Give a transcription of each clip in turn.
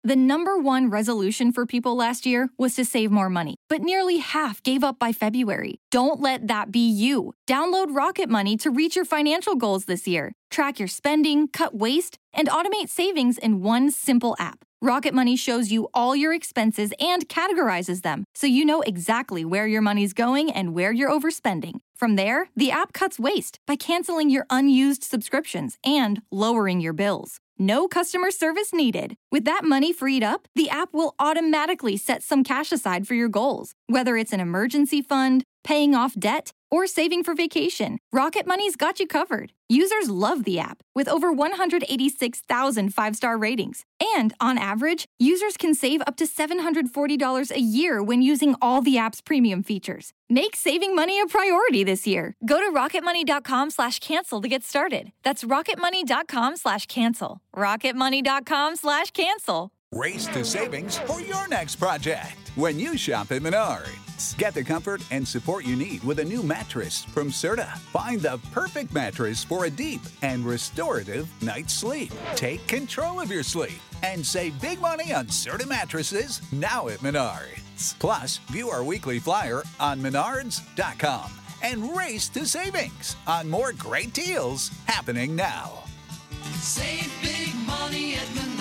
The number one resolution for people last year was to save more money, but nearly half gave up by February. Don't let that be you. Download Rocket Money to reach your financial goals this year. Track your spending, cut waste, and automate savings in one simple app. Rocket Money shows you all your expenses and categorizes them, so you know exactly where your money's going and where you're overspending. From there, the app cuts waste by canceling your unused subscriptions and lowering your bills. No customer service needed. With that money freed up, the app will automatically set some cash aside for your goals, whether it's an emergency fund, paying off debt, or saving for vacation. Rocket Money's got you covered. Users love the app, with over 186,000 five-star ratings. And on average, users can save up to $740 a year when using all the app's premium features. Make saving money a priority this year. Go to rocketmoney.com/cancel to get started. That's rocketmoney.com/cancel. rocketmoney.com/cancel. Race to savings for your next project when you shop at Menards. Get the comfort and support you need with a new mattress from Serta. Find the perfect mattress for a deep and restorative night's sleep. Take control of your sleep and save big money on Serta mattresses now at Menards. Plus, view our weekly flyer on menards.com and race to savings on more great deals happening now. Save big money at Menards.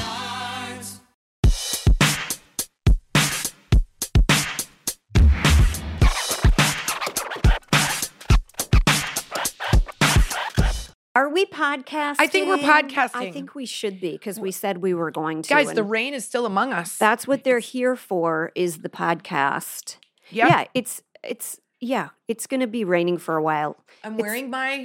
Are we podcasting? I think we're podcasting. I think we should be because we said we were going to. Guys, and the rain is still among us. that's what they're here for is the podcast. Yep. Yeah, it's going to be raining for a while. I'm wearing my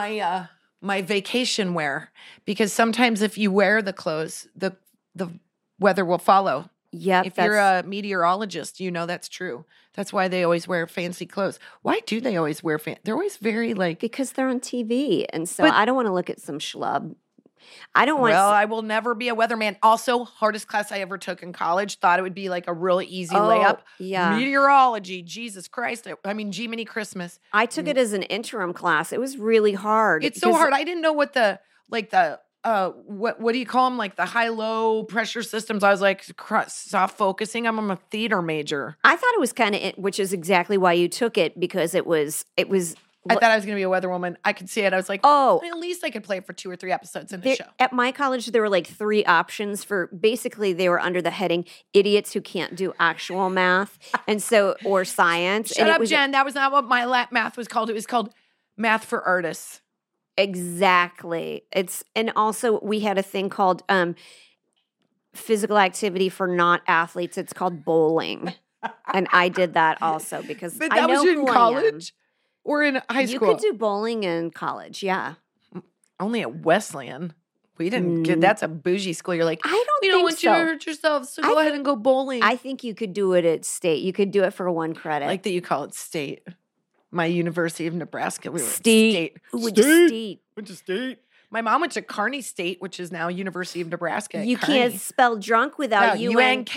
vacation wear because sometimes if you wear the clothes, the weather will follow. Yep. If you're a meteorologist, you know that's true. That's why they always wear fancy clothes. Why do they always wear They're always very like because they're on TV, and so But- I don't want to look at some schlub. I don't want. Well, I will never be a weatherman. Also, hardest class I ever took in college. Thought it would be like a really easy layup. Yeah. Meteorology. Jesus Christ. I mean, G-Mini Christmas. I took it as an interim class. It was really hard. It's so hard. I didn't know what what do you call them? Like the high-low pressure systems. I was like soft focusing. I'm a theater major. I thought it was kind of, which is exactly why you took it because it was. I thought I was going to be a weather woman. I could see it. I was like, oh, at least I could play for 2 or 3 episodes in the show. At my college, there were like 3 options for, basically they were under the heading idiots who can't do actual math or science. Shut up, Jen. That was not what my math was called. It was called math for artists. Exactly. And also we had a thing called physical activity for not athletes. It's called bowling. And I did that also because But I that know was in who college or in high You school? could do bowling in college, yeah. Only at Wesleyan. We didn't get, that's a bougie school. You're like, I don't we think don't want you so. to hurt yourself, so go ahead and go bowling. I think you could do it at state. You could do it for 1 credit. I like that you call it state. My University of Nebraska. We were State. State. Went to state. Went to state. My mom went to Kearney State, which is now University of Nebraska. You can't spell drunk without UNK.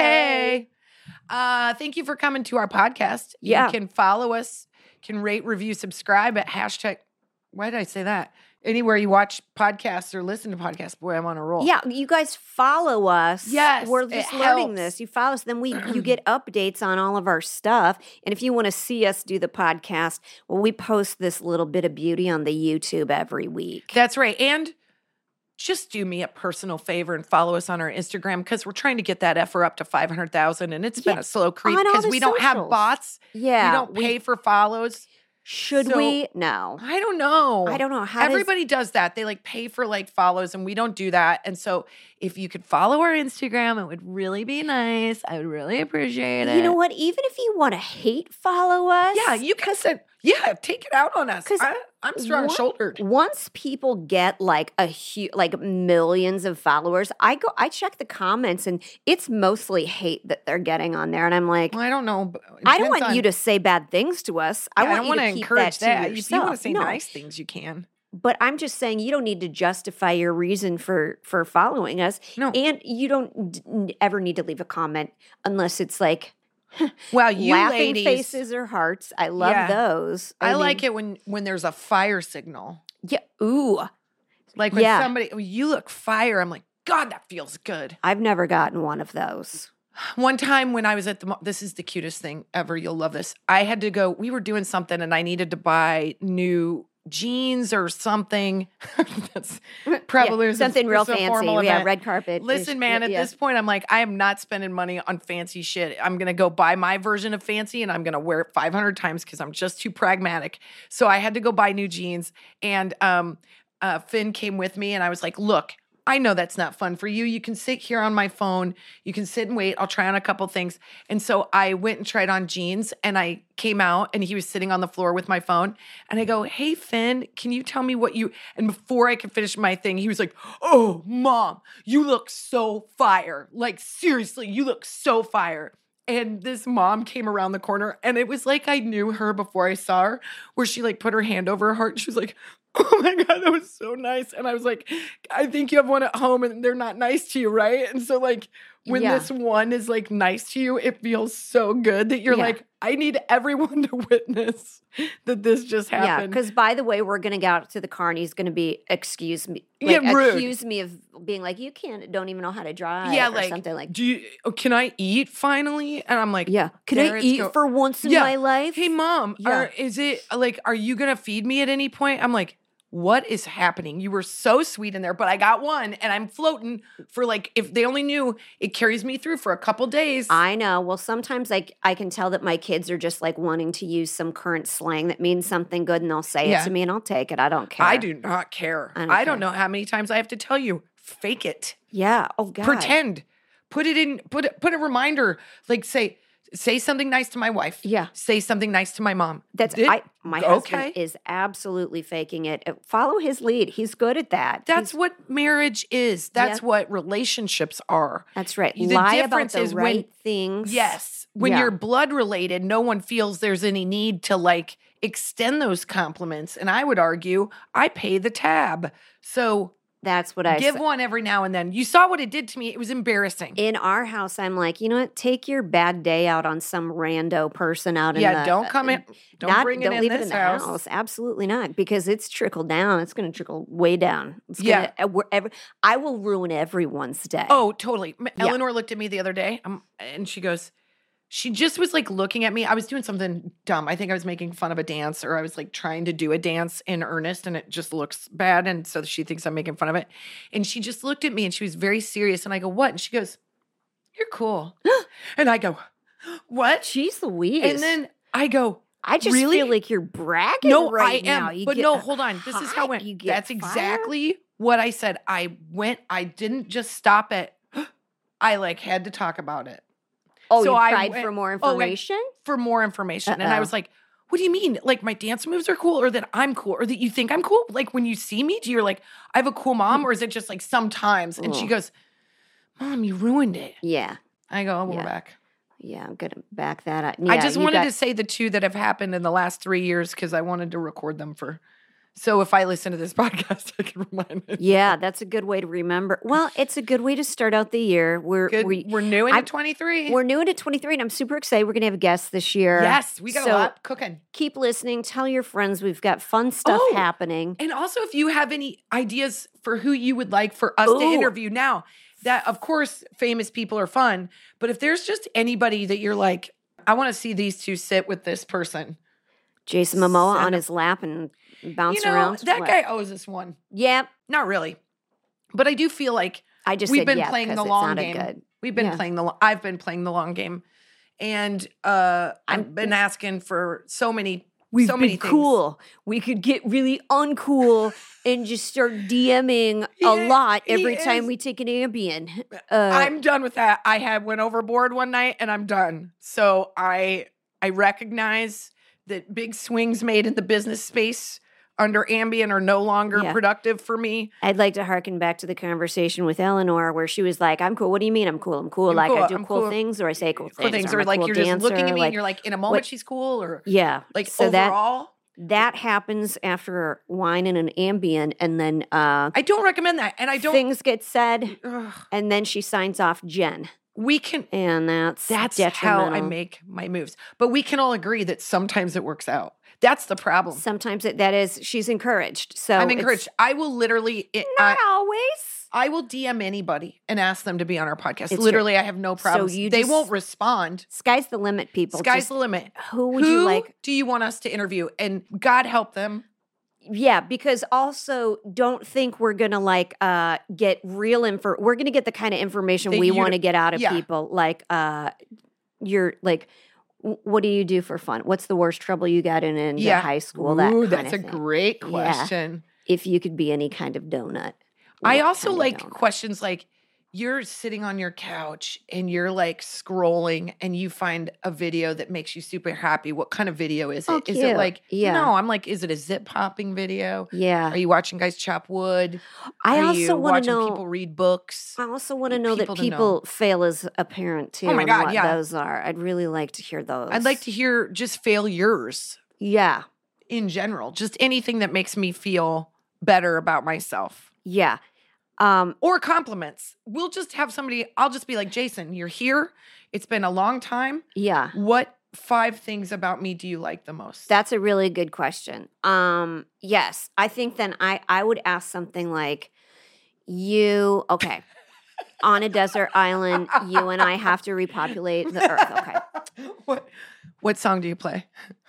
Thank you for coming to our podcast. Yeah. You can follow us, can rate, review, subscribe at hashtag. Why did I say that? Anywhere you watch podcasts or listen to podcasts. Boy, I'm on a roll. Yeah, you guys follow us. Yes, We're it just learning helps. this. You follow us, then you get updates on all of our stuff. And if you want to see us do the podcast, well, we post this little bit of beauty on the YouTube every week. That's right. And just do me a personal favor and follow us on our Instagram because we're trying to get that effer up to 500,000. And it's been a slow creep on all because the we don't have socials. bots. Yeah. We don't pay for follows. Should So- we? No. I don't know. I don't know. Everybody does that. They like pay for like follows and we don't do that. And so if you could follow our Instagram, it would really be nice. I would really appreciate it. You know what? Even if you want to hate follow us. Yeah, you can say, take it out on us. 'Cause I'm strong shouldered. Once people get like like millions of followers, I check the comments and it's mostly hate that they're getting on there. And I'm like, Well, I don't know. I don't want you to say bad things to us. I want don't you want to to keep encourage that. that. To If you want to yourself. say No. nice things, you can. But I'm just saying you don't need to justify your reason for following us. No. And you don't ever need to leave a comment unless it's like Well, you laughing ladies, faces or hearts. I love Yeah. those. I like it when there's a fire signal. Yeah. Ooh. Like when Yeah. somebody, you look fire. I'm like, God, that feels good. I've never gotten one of those. One time when I was at the mall, this is the cutest thing ever. You'll love this. I had to go, we were doing something and I needed to buy new jeans or something. That's probably Yeah, something real a fancy. formal Yeah, event. red carpet. Listen, man, at this point, I'm like, I am not spending money on fancy shit. I'm going to go buy my version of fancy and I'm going to wear it 500 times because I'm just too pragmatic. So I had to go buy new jeans. And Finn came with me and I was like, look, I know that's not fun for you. You can sit here on my phone. You can sit and wait. I'll try on a couple things. And so I went and tried on jeans and I came out and he was sitting on the floor with my phone. And I go, hey, Finn, can you tell me what you, and before I could finish my thing, he was like, oh, Mom, you look so fire. Like, seriously, you look so fire. And this mom came around the corner and it was like I knew her before I saw her, where she like put her hand over her heart and she was like, oh my God, that was so nice. And I was like, I think you have one at home and they're not nice to you, right? And so like when Yeah. this one is like nice to you, it feels so good that you're Yeah. like, I need everyone to witness that this just Yeah, happened. because by the way, we're going to get out to the car and he's going to be, excuse me, Yeah, like, rude. accuse me of being like, you don't even know how to drive Yeah, or like, something like can I eat finally? And I'm like, Yeah. Can there I it's eat go- for once in Yeah. my life? Hey, Mom, Yeah. is it like, are you going to feed me at any point? I'm like, what is happening? You were so sweet in there, but I got one and I'm floating for like, if they only knew, it carries me through for a couple days. I know. Well, sometimes I can tell that my kids are just like wanting to use some current slang that means something good and they'll say Yeah. it to me and I'll take it. I don't care. I do not care. I don't know how many times I have to tell you, fake it. Yeah. Oh, God. Pretend. Put it in, put a reminder, like say something nice to my wife. Yeah. Say something nice to my mom. My husband is absolutely faking it. Follow his lead. He's good at that. That's what marriage is. That's Yeah. what relationships are. That's right. The Lie about difference the is right when- things. Yes. When Yeah. you're blood related, no one feels there's any need to like extend those compliments. And I would argue I pay the tab. So That's what I give say. one every now and then. You saw what it did to me. It was embarrassing. In our house, I'm like, you know what? Take your bad day out on some rando person out in the. Don't come in. Don't bring it don't in leave this it in the house. Absolutely not, because it's trickled down. It's going to trickle way down. It's Yeah. I will ruin everyone's day. Oh, totally. Yeah. Eleanor looked at me the other day and she goes, she just was like looking at me. I was doing something dumb. I think I was making fun of a dance or I was like trying to do a dance in earnest and it just looks bad. And so she thinks I'm making fun of it. And she just looked at me and she was very serious. And I go, what? And she goes, you're cool. And I go, what? Jeez Louise. And then I go, I just really? feel like you're bragging no, right I am. now. You But get no, hold on. This is how it hot, went. you get That's fired. exactly what I said. I didn't just stop it. I like had to talk about it. Oh, So you I cried went- for more oh, I- information? For more information. And I Uh-oh. was like, what do you mean? Like my dance moves are cool or that I'm cool or that you think I'm cool? Like when you see me, do you're like, I have a cool mom or is it just like sometimes? And she Ugh. goes, Mom, you ruined it. Yeah. I go, oh, we're Yeah. back. Yeah, I'm going to back that up. I Yeah, just you wanted got- to say the two that have happened in the last 3 years because I wanted to record them so if I listen to this podcast, I can remind myself. Yeah, that's a good way to remember. Well, it's a good way to start out the year. We're We're new into 23. we're new into 23, and I'm super excited. We're going to have guests this year. Yes, we got So a lot cooking. Keep listening. Tell your friends we've got fun stuff Oh, happening. And also, if you have any ideas for who you would like for us to Ooh. interview now, that of course, famous people are fun. But if there's just anybody that you're like, I want to see these two sit with this person. Jason Momoa Send on a- his lap and bounce You know, around. that What? guy owes us one. Yep. Not really. But I do feel like I just we've said been yeah, playing the 'cause it long sounded game. good. We've been Yeah. I've been playing the long game. And I've been asking for so many We've so been many things. cool. We could get really uncool and just start DMing a Yeah, lot he every time is. we take an Ambien. I'm done with that. I went overboard one night and I'm done. So I recognize that big swings made in the business space under Ambien are no longer Yeah. productive for me. I'd like to harken back to the conversation with Eleanor where she was like, I'm cool. What do you mean I'm cool? I'm cool. I'm like I cool. do I'm cool cool. things or I say cool Cool things. things or or I'm a like cool you're just looking at dancer, me like, and you're like, in a moment what- she's cool or yeah. like so overall. that happens after wine and an Ambien and then I don't recommend that. And I don't things get said ugh, and then she signs off Jen. we can And that's how I detrimental. make my moves. But we can all agree that sometimes it works out. That's the problem. Sometimes that is she's encouraged. So I'm it's encouraged. I will literally not always. I will DM anybody and ask them to be on our podcast. It's Literally, I have no problems. you They just- won't respond. Sky's the limit, people. Sky's Just the limit. Who would you like? do you want us to interview? And God help them. Yeah, because also don't think we're gonna like get real info. We're gonna get the kind of information That we you- want to get out of yeah. people. Like you're like, what do you do for fun? What's the worst trouble you got in high school? That Ooh, kind that's a of thing. great Yeah. question. If you could be any kind of donut. I what also kind of like donut? questions like you're sitting on your couch and you're like scrolling and you find a video that makes you super happy. What kind of video is it? Oh, Is it cute. like, Yeah. no, I'm like, is it a zip popping video? Yeah, Are you watching guys chop wood? I Are also you want to watching know. people read books? I also want to know that people to know. people fail as a parent too. Oh my and God, what yeah. those are. I'd really like to hear those. I'd like to hear just failures Yeah, in general, just anything that makes me feel better about myself. yeah. Or compliments. We'll just have somebody, I'll just be like, Jason, you're here. It's been a long time. Yeah. What 5 things about me do you like the most? That's a really good question. Yes, I think then I would ask something like, okay, on a desert island, you and I have to repopulate the earth. Okay. What song do you play?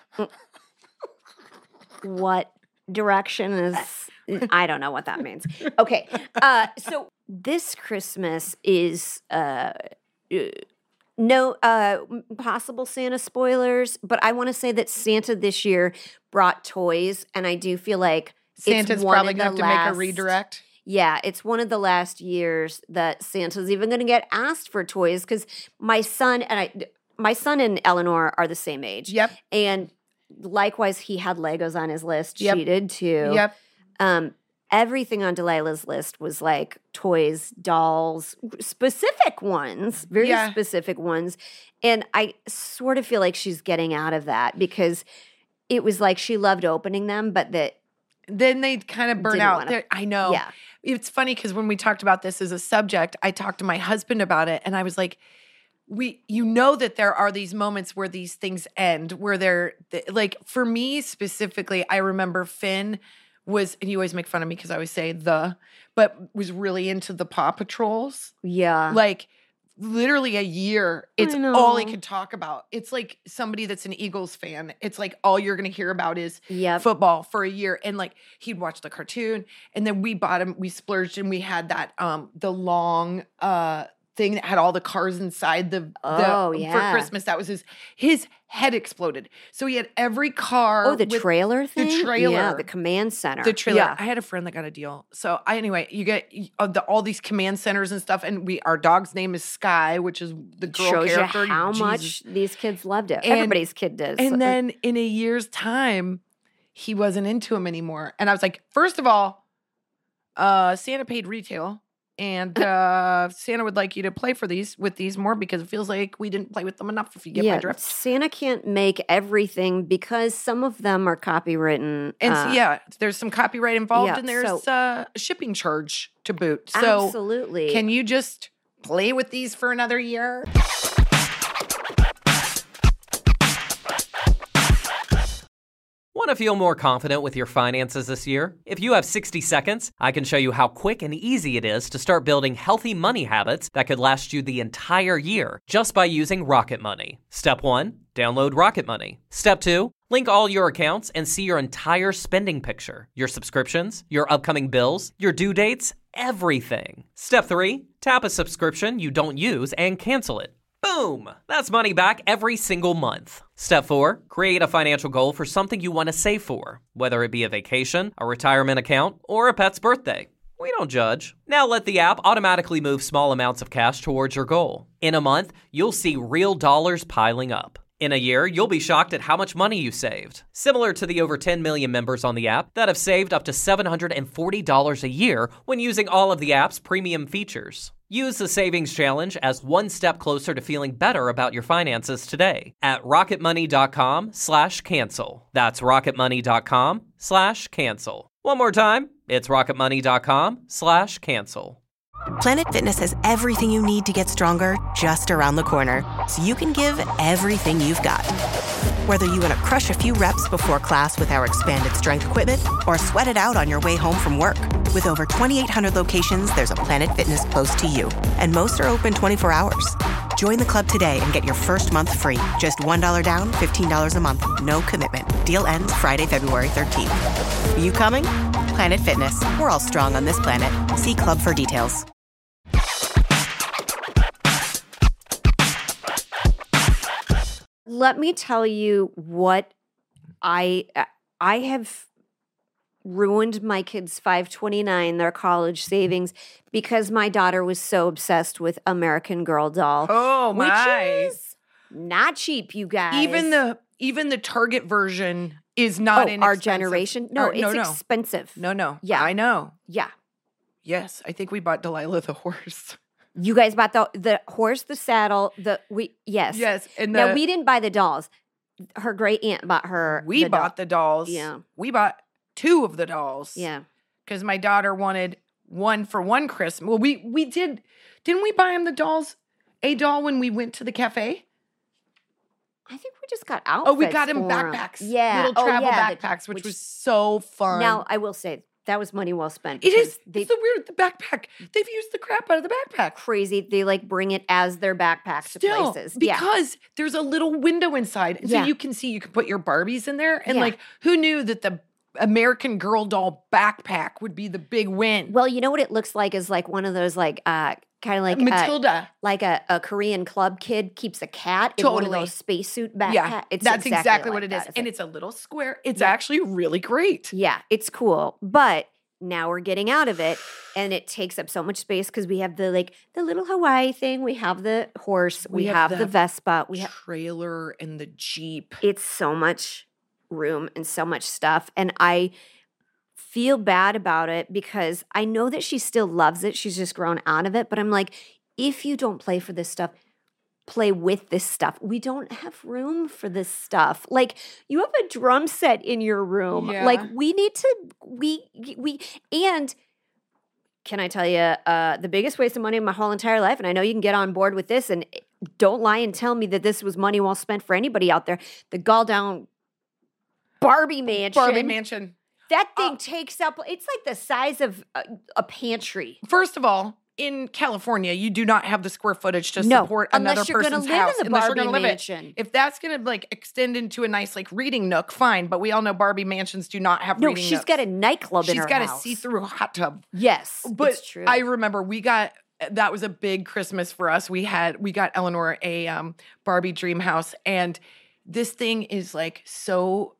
What direction is, I don't know what that means. Okay. So this Christmas is, no possible Santa spoilers, but I want to say that Santa this year brought toys, and I do feel like Santa's it's one probably of going to the have to make a last- redirect. Yeah, it's one of the last years that Santa's even going to get asked for toys because my son and Eleanor are the same age. Yep. And likewise, he had Legos on his list. Yep. She did too. Yep. Everything on Delilah's list was like toys, dolls, specific ones, very Yeah. specific ones. And I sort of feel like she's getting out of that because it was like she loved opening them, but that, Then they kind of burn Didn't out. wanna- They're- I know. yeah. It's funny because when we talked about this as a subject, I talked to my husband about it and I was like, you know that there are these moments where these things end, where they're like, for me specifically, I remember Finn was, and you always make fun of me because I always say but was really into the Paw Patrols. Yeah. Like literally a year, it's know. all he could talk about. It's like somebody that's an Eagles fan. It's like all you're going to hear about is Yep. football for a year. And like he'd watch the cartoon and then we splurged and we had that, the long, thing that had all the cars inside the Oh, for yeah. Christmas. That was his head exploded. So he had every car. Oh, the with trailer thing? Yeah, trailer. the command center. The trailer. Yeah. I had a friend that got a deal. So anyway, you get all these command centers and stuff, and our dog's name is Sky, which is the girl Shows character. you how Jesus. much these kids loved it. And- Everybody's kid does. And then in a year's time, he wasn't into him anymore. And I was like, first of all, Santa paid retail. And Santa would like you to play with these more because it feels like we didn't play with them enough, if you get my drift. Santa can't make everything because some of them are copywritten. And so, there's some copyright involved yeah, and there's a shipping charge to boot. So absolutely. can you just play with these for another year? Want to feel more confident with your finances this year? If you have 60 seconds, I can show you how quick and easy it is to start building healthy money habits that could last you the entire year just by using Rocket Money. Step 1, download Rocket Money. Step 2, link all your accounts and see your entire spending picture, your subscriptions, your upcoming bills, your due dates, everything. Step 3, tap a subscription you don't use and cancel it. Boom! That's money back every single month. Step 4, create a financial goal for something you want to save for, whether it be a vacation, a retirement account, or a pet's birthday. We don't judge. Now let the app automatically move small amounts of cash towards your goal. In a month, you'll see real dollars piling up. In a year, you'll be shocked at how much money you saved. Similar to the over 10 million members on the app that have saved up to $740 a year when using all of the app's premium features. Use the Savings Challenge as one step closer to feeling better about your finances today at rocketmoney.com/cancel. That's rocketmoney.com/cancel. One more time, it's rocketmoney.com/cancel. Planet Fitness has everything you need to get stronger just around the corner, so you can give everything you've got. Whether you want to crush a few reps before class with our expanded strength equipment or sweat it out on your way home from work. With over 2,800 locations, there's a Planet Fitness close to you. And most are open 24 hours. Join the club today and get your first month free. Just $1 down, $15 a month. No commitment. Deal ends Friday, February 13th. You coming? Planet Fitness. We're all strong on this planet. See club for details. Let me tell you what I have ruined my kids' 529, their college savings, because my daughter was so obsessed with American Girl doll. Oh my! Which is not cheap, you guys. Even the Target version is not inexpensive. Our generation. No, it's expensive. No. Yeah, I know. Yeah. Yes, I think we bought Delilah the horse. You guys bought the horse, the saddle, yes. Yes, and now we didn't buy the dolls. Her great aunt bought her. We bought the dolls. Yeah. We bought 2 of the dolls. Yeah. Because my daughter wanted one for one Christmas. Well, we did. Didn't we buy him a doll when we went to the cafe? I think we just got outfits. Oh, we got him for backpacks. Yeah. Little travel backpacks, which was so fun. Now, I will say, that was money well spent. It is. It's so weird. The backpack. They've used the crap out of the backpack. Crazy. They like bring it as their backpacks to places. Because there's a little window inside. And so you can see, you can put your Barbies in there. And like, who knew that the American Girl doll backpack would be the big win? Well, you know what it looks like is like one of those like kind of like Matilda. Like a Korean club kid keeps a cat in one of those spacesuit backpacks. Yeah, that's exactly what like it is. that, And it's a little square. It's actually really great. Yeah, it's cool. But now we're getting out of it, and it takes up so much space because we have the little Hawaii thing. We have the horse. We have the Vespa. We have trailer and the Jeep. It's so much room and so much stuff, and I feel bad about it because I know that she still loves it. She's just grown out of it. But I'm like, if you don't play for this stuff, play with this stuff. We don't have room for this stuff. Like, you have a drum set in your room. Yeah. Like, we need to, and can I tell you, the biggest waste of money of my whole entire life, and I know you can get on board with this, and don't lie and tell me that this was money well spent for anybody out there. The Galldown Barbie Mansion. That thing takes up, it's like the size of a pantry. First of all, in California, you do not have the square footage to support another person's house. Unless you're going to live in the Barbie mansion. If that's going to like extend into a nice like reading nook, fine. But we all know Barbie mansions do not have reading nooks. No, she's got a nightclub in her house. She's got a see-through hot tub. Yes, but it's true. I remember that was a big Christmas for us. We got Eleanor a Barbie dream house, and this thing is like so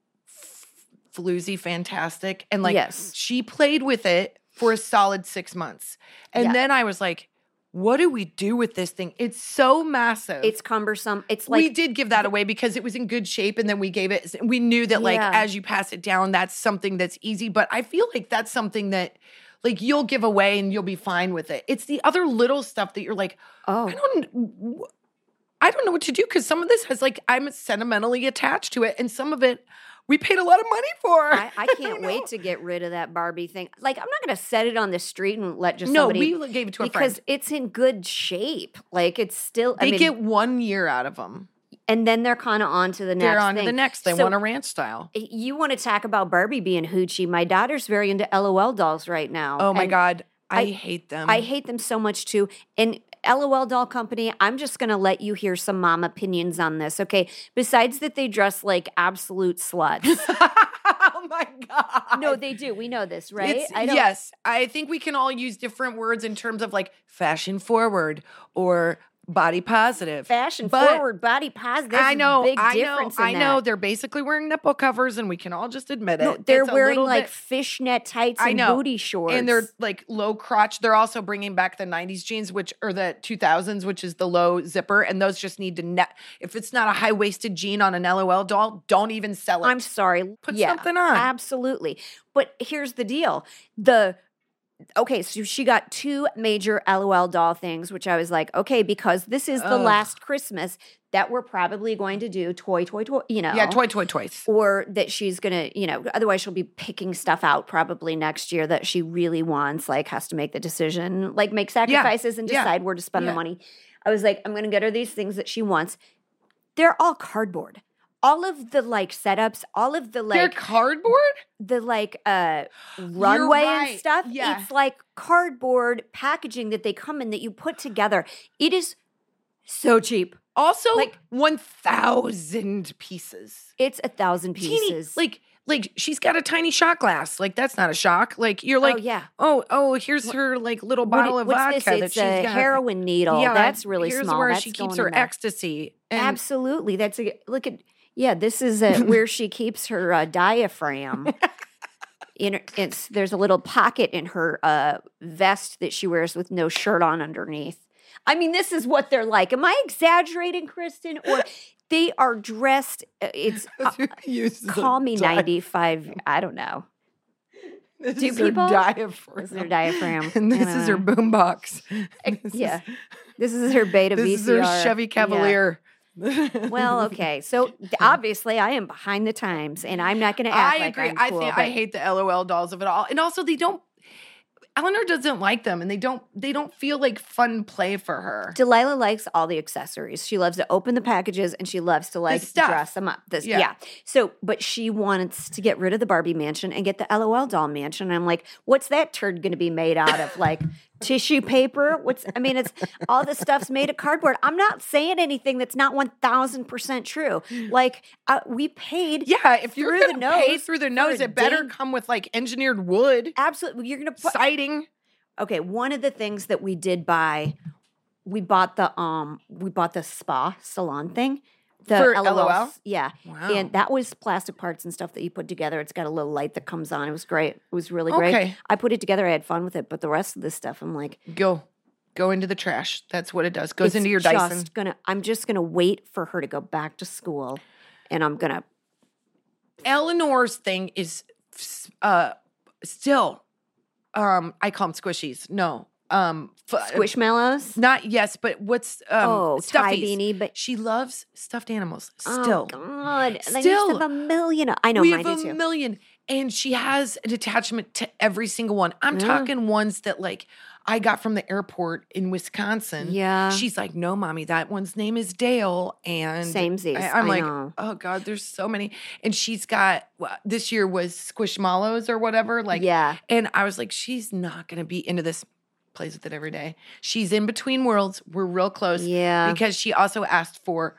floozy fantastic, and like she played with it for a solid 6 months. And then I was like, what do we do with this thing? It's so massive. It's cumbersome. It's like, we did give that away because it was in good shape, and then we knew that like as you pass it down, that's something that's easy. But I feel like that's something that like you'll give away and you'll be fine with it. It's the other little stuff that you're like, I don't know what to do, because some of this has like, I'm sentimentally attached to it, and some of it we paid a lot of money for. I can't wait to get rid of that Barbie thing. Like, I'm not going to set it on the street and let somebody. No, we gave it to a friend. Because it's in good shape. Like, it's still. They get 1 year out of them. And then they're kind of on to the next They're on to the next. They want a ranch style. You want to talk about Barbie being hoochie. My daughter's very into LOL dolls right now. Oh, my God. I hate them. I hate them so much, too. And LOL Doll Company, I'm just going to let you hear some mom opinions on this, okay? Besides that they dress like absolute sluts. Oh, my God. No, they do. We know this, right? Yes. I think we can all use different words in terms of like fashion forward or body positive. Fashion forward, body positive. I know. Big difference in I know. They're basically wearing nipple covers, and we can all just admit it. No, they're wearing like fishnet tights and booty shorts. And they're like low crotch. They're also bringing back the 90s jeans, or the 2000s, which is the low zipper. And those just need to if it's not a high-waisted jean on an LOL doll, don't even sell it. I'm sorry. Put something on. Absolutely. But here's the deal. Okay, so she got 2 major LOL doll things, which I was like, okay, because this is the last Christmas that we're probably going to do toy, Yeah, toys. Or that she's going to, otherwise she'll be picking stuff out probably next year that she really wants, like has to make the decision, like make sacrifices and decide where to spend the money. I was like, I'm going to get her these things that she wants. They're all cardboard. all of the like setups, all of the They're like cardboard? the like runway right. and stuff. Yeah. It's like cardboard packaging that they come in that you put together. It is so cheap. Also, Like- 1,000 pieces. It's 1,000 Teeny, pieces. like she's got a tiny shot glass. Like that's not a shock. Like you're like, oh yeah. oh, here's her like little bottle of What's vodka this? that It's she's a got. heroin needle. Yeah, That's really here's small. where That's she keeps going her in there. ecstasy. And Absolutely. That's a look at. Yeah, this is where she keeps her diaphragm. There's a little pocket in her vest that she wears with no shirt on underneath. I mean, this is what they're like. Am I exaggerating, Kristen? Or they are dressed? It's call me 95. I don't know. This Do is her people? diaphragm. This is her diaphragm. And this is her boombox. Yeah, this is her Beta This VCR. is her Chevy Yeah. Cavalier. Well, okay. So obviously, I am behind the times, and I'm not going to act I like agree. I'm I cool, think but I hate the LOL dolls of it all, and also they don't. Eleanor doesn't like them, and they don't feel like fun play for her. Delilah likes all the accessories. She loves to open the packages, and she loves to like stuff. dress them up. Yeah. Yeah. So, but she wants to get rid of the Barbie mansion and get the LOL doll mansion. And I'm like, what's that turd going to be made out of? Like tissue paper? It's all this stuff's made of cardboard. I'm not saying anything that's not 1,000% true. Like we paid. Yeah, if you're through the gonna pay nose through the for nose, a it better dang- come with like engineered wood, Absolutely. You're going to put. siding. Okay, one of the things that we did buy, we bought the spa salon thing. The For LOL? Yeah. Wow. And that was plastic parts and stuff that you put together. It's got a little light that comes on. It was great. It was really great. Okay. I put it together. I had fun with it. But the rest of this stuff, I'm like, Go into the trash. That's what it does. Goes into your Dyson. I'm just gonna wait for her to go back to school, and I'm gonna. Eleanor's thing is still, I call them squishies. No, Squishmallows. not yes, but what's Ty stuffies. Beanie, but She loves stuffed animals. oh Still, god, and I used Still. to have a million. I know, we mine have do a too. million, and she has an attachment to every single one. I'm Yeah. talking ones that like I got from the airport in Wisconsin. Yeah. She's like, no, mommy, that one's name is Dale. And Samesies, I'm I like, know. oh God, there's so many. And she's got, this year was Squishmallows or whatever. Like, Yeah. And I was like, she's not going to be into this. Plays with it every day. She's in between worlds. We're real close. Yeah. Because she also asked for,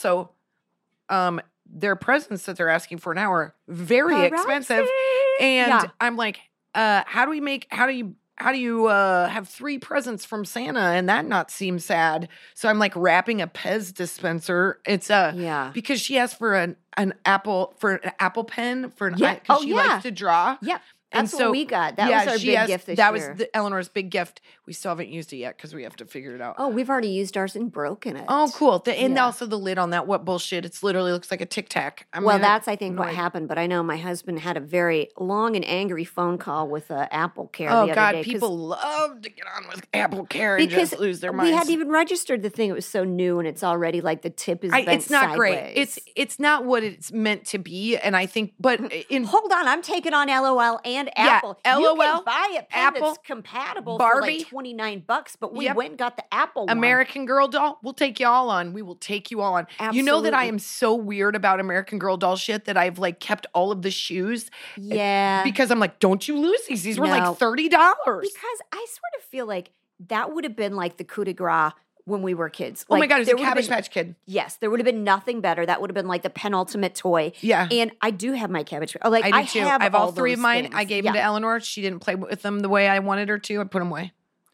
their presents that they're asking for now are very expensive. And Yeah. I'm like, how do you have 3 presents from Santa and that not seem sad? So I'm like wrapping a Pez dispenser. It's Yeah. because she asked for an apple pen for an Yeah. because Oh, she yeah. likes to draw. Yep. And That's what we got. That was our she big asked- gift this that year. was Eleanor's big gift. We still haven't used it yet because we have to figure it out. Oh, we've already used ours and broken it. Oh, cool. And Yeah. also the lid on that. What bullshit. It's literally looks like a Tic Tac. Well, that's, I think, what annoyed. happened. But I know my husband had a very long and angry phone call with Apple Care Oh the other God, day. 'cause- people love to get on with Apple Care and because just lose their we minds. hadn't even registered the thing. It was so new, and it's already like the tip is bent It's not great. sideways. It's not what it's meant to be. And I think, but in Hold on, I'm taking on LOL and Apple. You LOL, can buy a pen Apple, that's compatible for Barbie. like $29, but we Yep. went and got the Apple one. American Girl doll, we'll take you all on. We will take you all on. You know that I Absolutely. am so weird about American Girl doll shit that I've like kept all of the shoes Yeah. because I'm like, don't you lose these? These were No. like $30. Because I sort of feel like that would have been like the coup de grace when we were kids. Oh my Like, God, it's there a would have Cabbage been- Patch Kid. Yes, there would have been nothing better. That would have been like the penultimate toy. Yeah. And I do have my Cabbage. Like I do too. have I have all 3 of those mine. things. I gave Yeah. them to Eleanor. She didn't play with them the way I wanted her to. I put them away.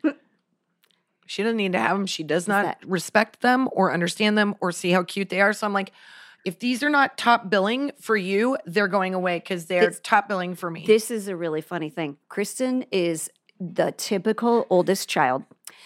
She doesn't need to have them. She does not that? respect them or understand them or see how cute they are. So I'm like, if these are not top billing for you, they're going away because they're top billing for me. This is a really funny thing. Kristen is the typical oldest child.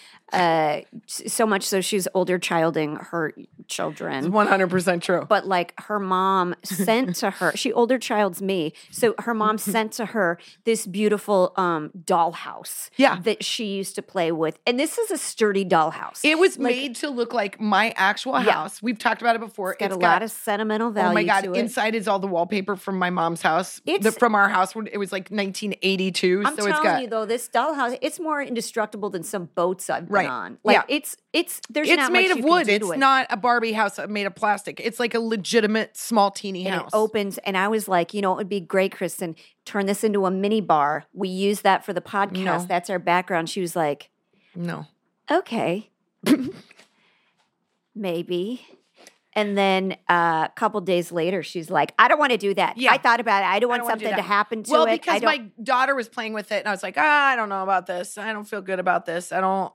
So much so she's older childing her children. 100% true. But like her mom sent to her, she older child's me. So her mom sent to her this beautiful dollhouse Yeah. that she used to play with. And this is a sturdy dollhouse. It was Like, made to look like my actual Yeah. house. We've talked about it before. It's got a lot of sentimental value. Oh my God. to it. Inside is all the wallpaper from my mom's house. It's- From our house. It was like 1982. I'm so it's telling got. you though, this dollhouse, it's more indestructible than some boats I've been Right. on. Like Yeah. it's there's It's not made much of you can wood. do It's to it. not a Barbie house made of plastic. It's like a legitimate small teeny and house. it opens, and I was like, it would be great, Kristen, turn this into a mini bar. We use that for the podcast. No. That's our background. She was like, No. okay, maybe. And then a couple days later, she's like, I don't want to do that. Yeah. I thought about it. I don't want wanna do something to that. happen to well, it. because my daughter was playing with it, and I was like, I don't know about this. I don't feel good about this.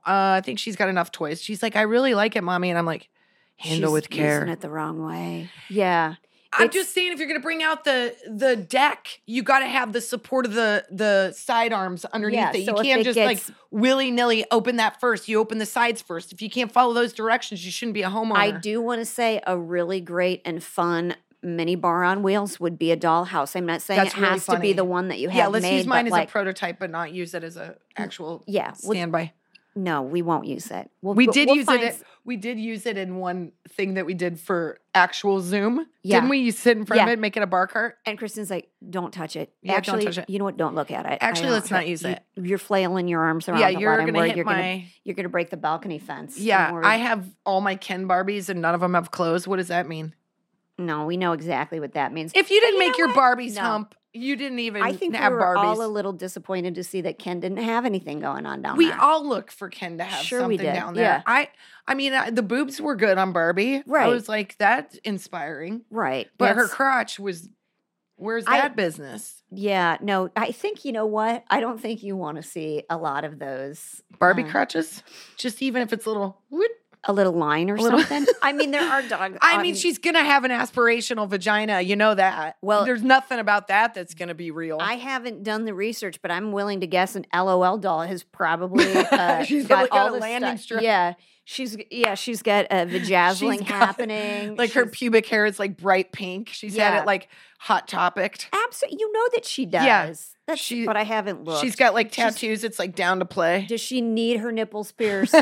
I think she's got enough toys. She's like, I really like it, Mommy. And I'm like, handle she's with care. using it the wrong way. Yeah. I'm It's- just saying, if you're going to bring out the deck, you got to have the support of the sidearms underneath Yeah, it. You so if can't it just gets- like willy-nilly open that first. You open the sides first. If you can't follow those directions, you shouldn't be a homeowner. I do want to say a really great and fun mini bar on wheels would be a dollhouse. I'm not saying That's it really has to funny. be the one that you have Yeah, let's made, use mine but as like, a prototype, but not use it as a actual yeah, well, standby. no, we won't use it. We did we'll use find it. We did use it in one thing that we did for actual Zoom. Yeah. Didn't we? You sit in front of Yeah. it, make it a bar cart. And Kristen's like, don't touch it. Yeah, don't Actually, touch it. you know what? Don't look at it. Actually, I don't let's not touch- use it. You're flailing your arms around. Yeah, a you're lot. I'm gonna worried hit my. you're gonna break the balcony fence. I'm Yeah, worried. I have all my Ken Barbies and none of them have clothes. What does that mean? No, we know exactly what that means. If you didn't But make know your what? Barbies No. hump, you didn't even I think we have were Barbies. all a little disappointed to see that Ken didn't have anything going on down We there. all look for Ken to have Sure we something did, down there. yeah. I mean, the boobs were good on Barbie. I Right. was like, that's inspiring. Right. But her That's- crotch was, where's I- that business? Yeah, no, I think, you know what? I don't think you want to see a lot of those. Barbie crotches? Just even if it's little, whoop. A little line or little- something. I mean, there are dogs. I mean, she's going to have an aspirational vagina. You know that. Well- there's nothing about that that's going to be real. I haven't done the research, but I'm willing to guess an LOL doll has probably She's got probably got all a the landing stuff. strip. Yeah, she's got a vajazzling She's got- happening. like her She's- pubic hair is like bright pink. She's had Yeah. it like Hot Topicked. Absolutely, you know that she does. Yeah. That's, She- but I haven't looked. She's got like She's- tattoos. It's like down to play. Does she need her nipples pierced?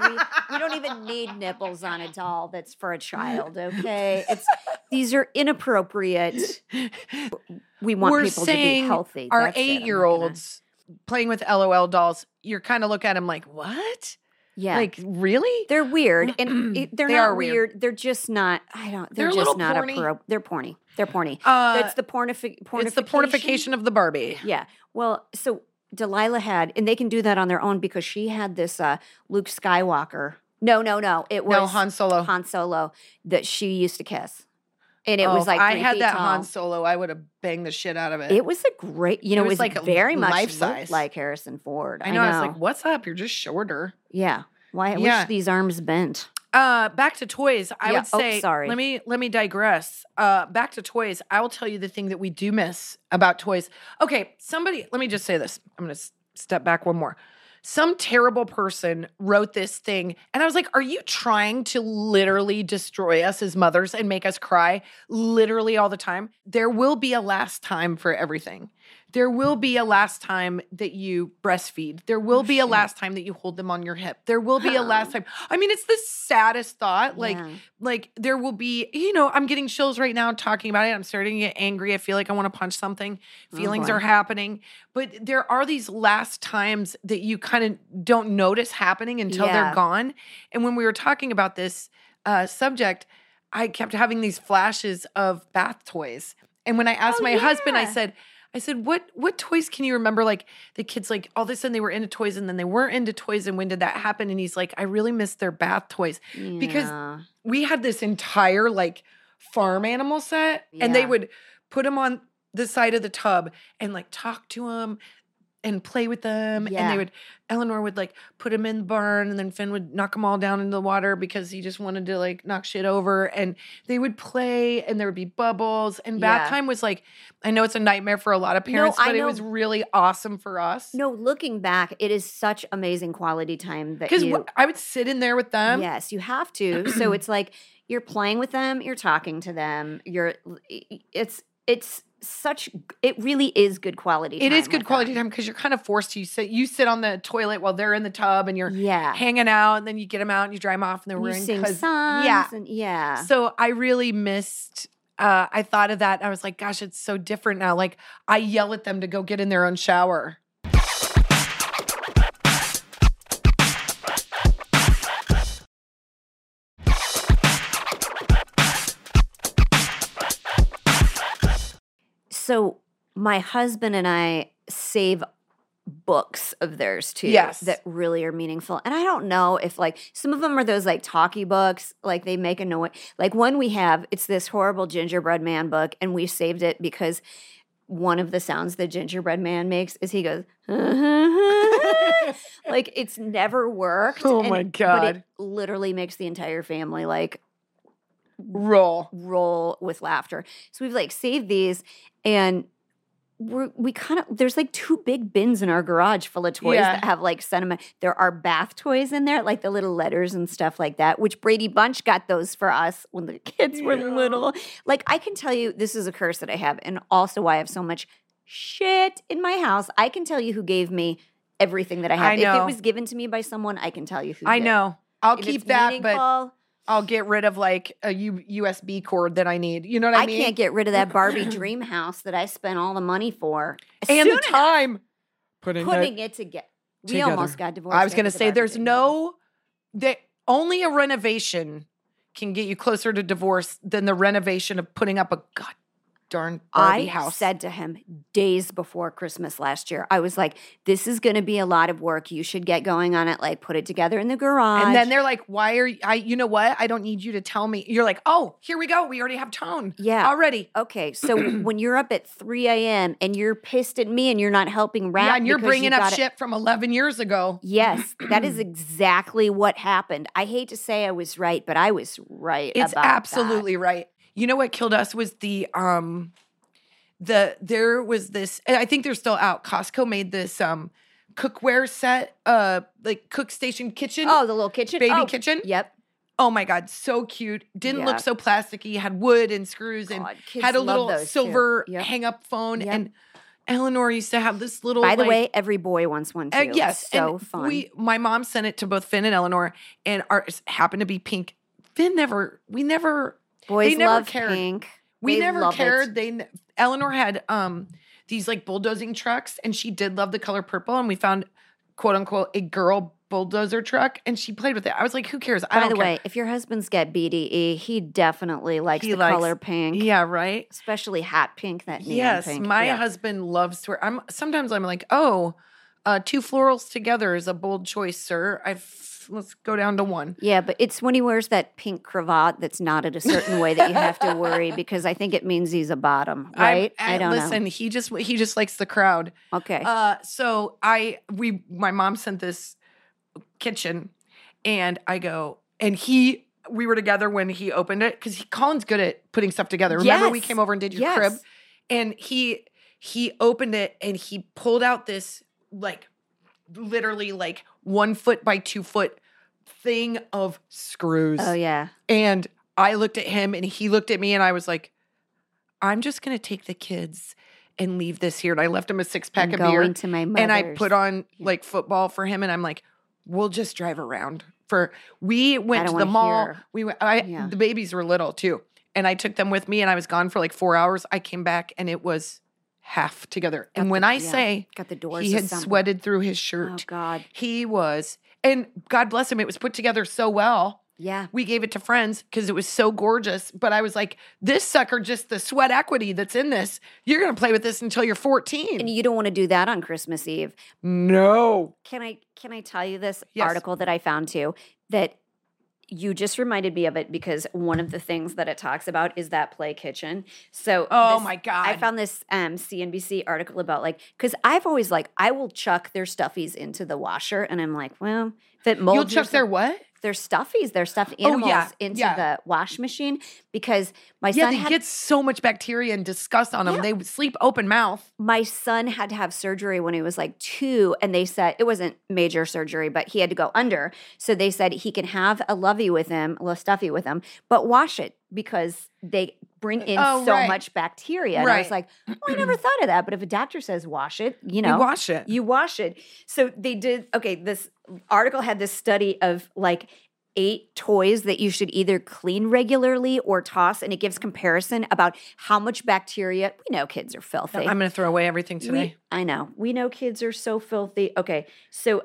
we don't even need nipples on a doll that's for a child, okay? These are inappropriate. We want We're people to be saying healthy. our That's it. I'm not gonna- 8-year-olds playing with LOL dolls, you're kind of look at them like, what? Yeah. Like, really? they're weird. And they're They not are weird. weird. They're just not, they're They're a just little not porny. they're porny. They're porny. Uh, It's the pornification. It's the pornification of the Barbie. Yeah. Well, so Delilah had, and they can do that on their own because she had this Luke Skywalker. No. It was No, Han Solo. Han Solo that she used to kiss. And it was if like I 3 had feet that tall. Han Solo, I would have banged the shit out of it. It was a great, It it was was like a very much life looked size. like Harrison Ford. I know. I was like, what's up? You're just shorter. Yeah. Why? I Yeah. wish these arms bent. Back to toys. I Yeah. would Oh, say. sorry. Let me digress. Back to toys. I will tell you the thing that we do miss about toys. Okay, somebody. Let me just say this. I'm going to step back one more. Some terrible person wrote this thing, and I was like, "Are you trying to literally destroy us as mothers and make us cry literally all the time?" There will be a last time for everything. There will be a last time that you breastfeed. There will be a last time that you hold them on your hip. There will be a last time. I mean, it's the saddest thought. Yeah. Like there will be, I'm getting chills right now talking about it. I'm starting to get angry. I feel like I want to punch something. Feelings boy. are happening. But there are these last times that you kind of don't notice happening until Yeah. they're gone. And when we were talking about this subject, I kept having these flashes of bath toys. And when I asked my husband, I said, what toys can you remember? Like the kids, like all of a sudden they were into toys and then they weren't into toys. And when did that happen? And he's like, I really miss their bath toys because Yeah. we had this entire like farm animal set and they Yeah. would put them on the side of the tub and like talk to them and play with them. And Yeah. Eleanor would like put them in the barn and then Finn would knock them all down into the water because he just wanted to like knock shit over. And they would play and there would be bubbles. And bath Yeah. time was like, I know it's a nightmare for a lot of parents, I but it know. was really awesome for us. No, looking back, it is such amazing quality time that Because you. I would sit in there with them. Yes, you have to. So it's like you're playing with them, you're talking to them. It really is good quality time. It is good with quality them. time because you're kind of forced to. You sit on the toilet while they're in the tub and you're Yeah. hanging out, and then you get them out and you dry them off and they're You wearing sing 'cause- songs. Yeah. And yeah. So I really missed. I thought of that. And I was like, gosh, it's so different now. Like I yell at them to go get in their own shower. So my husband and I save books of theirs too. Yes. That really are meaningful. And I don't know if like some of them are those like talkie books, like they make a noise. Like one we have, it's this horrible gingerbread man book, and we saved it because one of the sounds the gingerbread man makes is he goes, like it's never worked. Oh my But God. it literally makes the entire family like roll. with laughter. So we've like saved these, and we kind of, there's like 2 big bins in our garage full of toys Yeah. that have like sentiment. There are bath toys in there, like the little letters and stuff like that, which Brady Bunch got those for us when the kids were little. Like I can tell you, this is a curse that I have, and also why I have so much shit in my house. I can tell you who gave me everything that I have. I know. If it was given to me by someone, I can tell you who I did. know. I'll If keep it's that, but meaningful, I'll get rid of like a USB cord that I need. You know what I I mean? can't get rid of that Barbie dream house that I spent all the money for. and the Soon time putting it together. We together. almost got divorced. I was going to after the say Barbie there's dream no that only a renovation can get you closer to divorce than the renovation of putting up a god darn Barbie I house. said to him days before Christmas last year, I was like, this is going to be a lot of work. You should get going on it. Like, put it together in the garage. and then they're like, why are you know what? I don't need you to tell me. You're like, oh, here we go. We already have tone. Yeah. Already. Okay, so when you're up at 3 a.m. and you're pissed at me and you're not helping wrap, Yeah, and you're because bringing you up gotta- shit from 11 years ago. Yes, that is exactly what happened. I hate to say I was right, but I was right. It's about absolutely right. You know what killed us was there was this, and I think they're still out. Costco made this cookware set, like cook station kitchen. That. Oh, the little kitchen, Baby kitchen? Yep. Oh my God, so cute. Didn't Yeah. look so plasticky. Had wood and screws and God, kids had a love little those too. silver Yep. hang up phone. Yep. And Eleanor used to have this little. By the like- way, every boy wants one too. yes, so and fun. my mom sent it to both Finn and Eleanor, and ours happened to be pink. Boys Boys they never love cared. pink. We They never love cared. it. Eleanor had these like bulldozing trucks, and she did love the color purple. And we found quote unquote a girl bulldozer truck, and she played with it. I was like, who cares? I By don't the care. way, if your husband's got BDE, he definitely likes the color pink. Yeah, right. Especially hot pink, that neon Yes, pink. my Yeah. husband loves to wear. Sometimes I'm like, oh, 2 florals together is a bold choice, sir. Let's go down to 1. Yeah, but it's when he wears that pink cravat that's knotted a certain way that you have to worry because I think it means he's a bottom, right? I don't listen, know. he just likes the crowd. Okay. So my mom sent this kitchen, and I go, and we were together when he opened it because Colin's good at putting stuff together. Remember we Yes. came over and did your Yes. crib, and he opened it and he pulled out this like literally like 1 foot by 2 foot thing of screws. Oh yeah. And I looked at him and he looked at me and I was like, I'm just going to take the kids and leave this here. And I left him a 6-pack I'm of beer. going to my And I mother's. put on like football for him. And I'm like, we'll just drive around. We went don't to the wanna mall. hear. We went, Yeah. the babies were little too. And I took them with me and I was gone for like 4 hours. I came back and it was half together. And when I say got the doors he had assembled. sweated through his Oh shirt, God. he was, and God bless him, it was put together so well. Yeah. We gave it to friends because it was so gorgeous. But I was like, this sucker, just the sweat equity that's in this, you're going to play with this until you're 14. And you don't want to do that on Christmas Eve. No. Can I tell you this Yes. article that I found too that you just reminded me of it because one of the things that it talks about is that play kitchen. So Oh my God. I found this CNBC article about like because I've always like I will chuck their stuffies into the washer and I'm like, well, if it molds You'll chuck their what? their stuffies, their stuffed Oh, animals yeah, into yeah. the wash machine because my Yeah, son they had get so much bacteria and disgust on them. Yeah. They would sleep open mouth. my son had to have surgery when he was like 2 and they said it wasn't major surgery but he had to go under so they said he can have a lovey with him a stuffy with him but wash it because they bring in Oh, so right. much bacteria and I was Right. like I never thought of that but if a doctor says wash it you know wash it. you wash it so they did okay this article had this study of like 8 toys that you should either clean regularly or toss, and it gives comparison about how much bacteria. We know kids are filthy. I'm going to throw away everything today. I know. We know kids are so filthy. Okay. So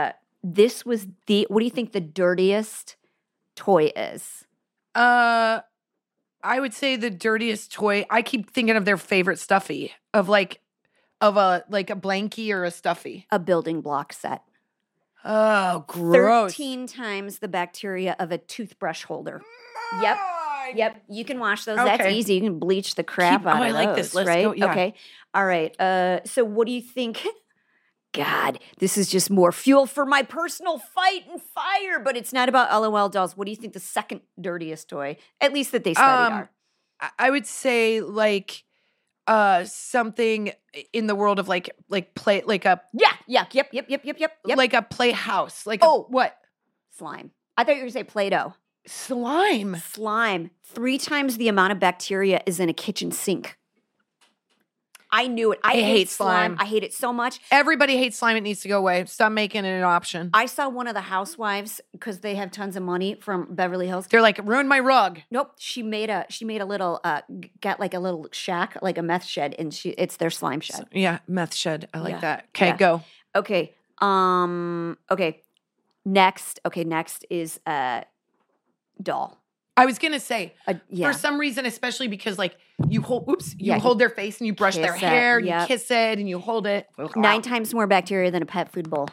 this was what do you think the dirtiest toy is? I I would say the dirtiest toy. I keep thinking of their favorite stuffy of a blankie or a stuffy. A building block set. Oh, gross. 13 times the bacteria of a toothbrush holder. Yep. You can wash those. That's Okay. easy. You can bleach the crap out of I those, like this. Let's right? go. Yeah. Okay. All right. So what do you think? God, this is just more fuel for my personal fight and fire, but it's not about LOL dolls. What do you think the second dirtiest toy, at least that they studied, are? I would say like something in the world of like play like a Yep. like a playhouse. Like what? Slime. I thought you were going to say Play-Doh. Slime. Slime. 3 times the amount of bacteria is in a kitchen sink. I knew it. I hate slime. I hate it so much. Everybody hates slime. It needs to go away. Stop making it an option. I saw one of the housewives, because they have tons of money, from Beverly Hills. They're like, ruined my rug. Nope. She made a little got like a little shack, like a meth shed, and it's their slime shed. Yeah, meth shed. I like Yeah. that. Okay, Yeah. go. Okay. Okay. Next is doll. I was gonna say, Yeah. for some reason, especially because like you hold Yeah, hold their face and you brush their kiss it, hair and yep. you kiss it and you hold it. 9 times more bacteria than a pet food bowl.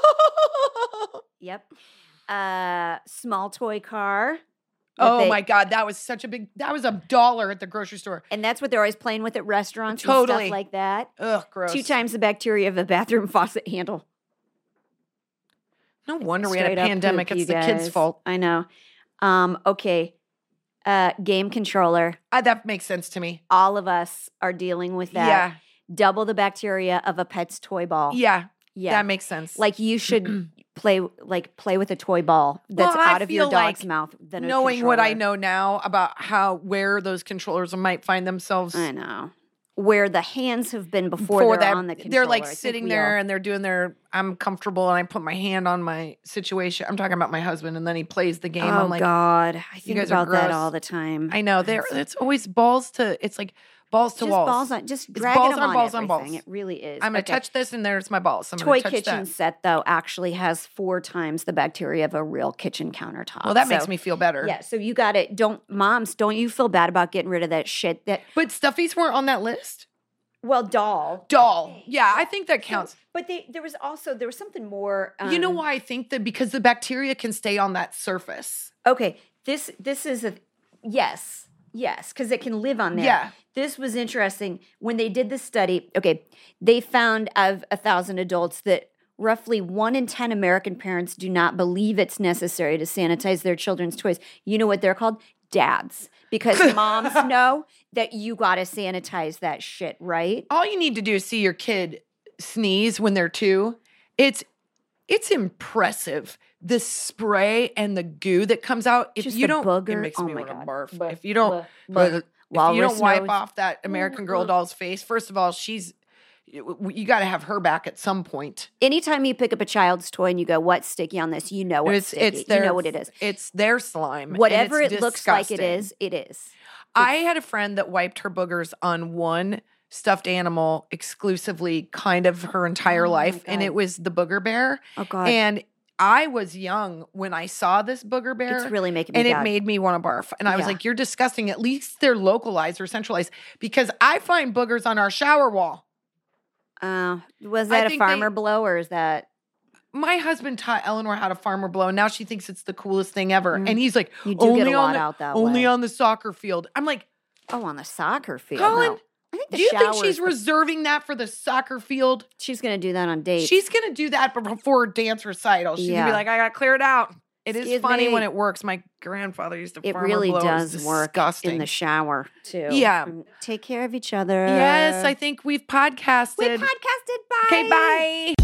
Yep. Small toy car. Oh my God, that was $1 at the grocery store. And that's what they're always playing with at restaurants and Totally. stuff like that. Ugh, gross. 2 times the bacteria of a bathroom faucet handle. No wonder we had a Straight up pandemic. poop, It's you the kids' guys. fault. I know. Okay. Game controller. That makes sense to me. All of us are dealing with that. Yeah. Double the bacteria of a pet's toy ball. Yeah, Yeah. that makes sense. Like you should play with a toy ball that's Well, I out of your feel dog's like mouth than a knowing what I controller. know now about where those controllers might find themselves. I know. Where the hands have been before they're on the controller. they're like I think sitting we there all- and they're doing I'm comfortable and I put my hand on my situation. I'm talking about my husband and then he plays the game. Oh I'm like, God, I think guys are about that gross. all the time. I know it's always balls to balls to just walls. balls on, just It's dragging balls them on on balls on everything. balls. It really is. I'm gonna Okay. touch this and there's my balls. I'm Toy gonna touch kitchen that. set though actually has 4 times the bacteria of a real kitchen countertop. Well, that makes So, me feel better. Yeah, so you got it. Don't you feel bad about getting rid of that shit? But stuffies weren't on that list. Doll. Yeah, I think that counts. But there was something more. You know why I think that? Because the bacteria can stay on that surface. Okay, this is yes, because it can live on there. Yeah. This was interesting when they did this study. Okay, they found of 1,000 adults that roughly 1 in 10 American parents do not believe it's necessary to sanitize their children's toys. You know what they're called? Dads. Because moms know that you got to sanitize that shit, right? All you need to do is see your kid sneeze when they're 2. It's impressive. The spray and the goo that comes out. If Just you the don't, booger. it makes Oh me my want to God. barf. Bleh, If you don't, bleh, bleh. if you Walrus don't wipe nose. off that American Girl doll's face, first of all, you got to have her back at some point. Anytime you pick up a child's toy and you go, "What's sticky on this?" You know what's sticky. It's their, you know what it is. It's their slime. and Whatever it's it looks like it disgusting. is, it is. I had a friend that wiped her boogers on one stuffed animal exclusively kind of her entire Oh my life, and God. it was the booger bear. Oh God. And I was young when I saw this booger bear. It's really making me and it gag. made me want to barf. And I was Yeah. like, you're disgusting. At least they're localized or centralized because I find boogers on our shower wall. Was I that a think farmer blow or is that? My husband taught Eleanor how to farmer blow, and now she thinks it's the coolest thing ever. And he's like, You do get a lot on out that only way. on the soccer field. I'm like, Oh, on the soccer field. Colin, No. I think the do you think shower's she's the- reserving that for the soccer field? she's going to do that on dates? She's going to do that before dance recital. She's going to be Yeah. like, I got cleared out. It is Excuse funny me. when it works. My grandfather used to It farmer really blow. It was does work disgusting. in the shower too. Yeah. Take care of each other. Yes, I think we've podcasted. we podcasted. Bye. Okay, bye.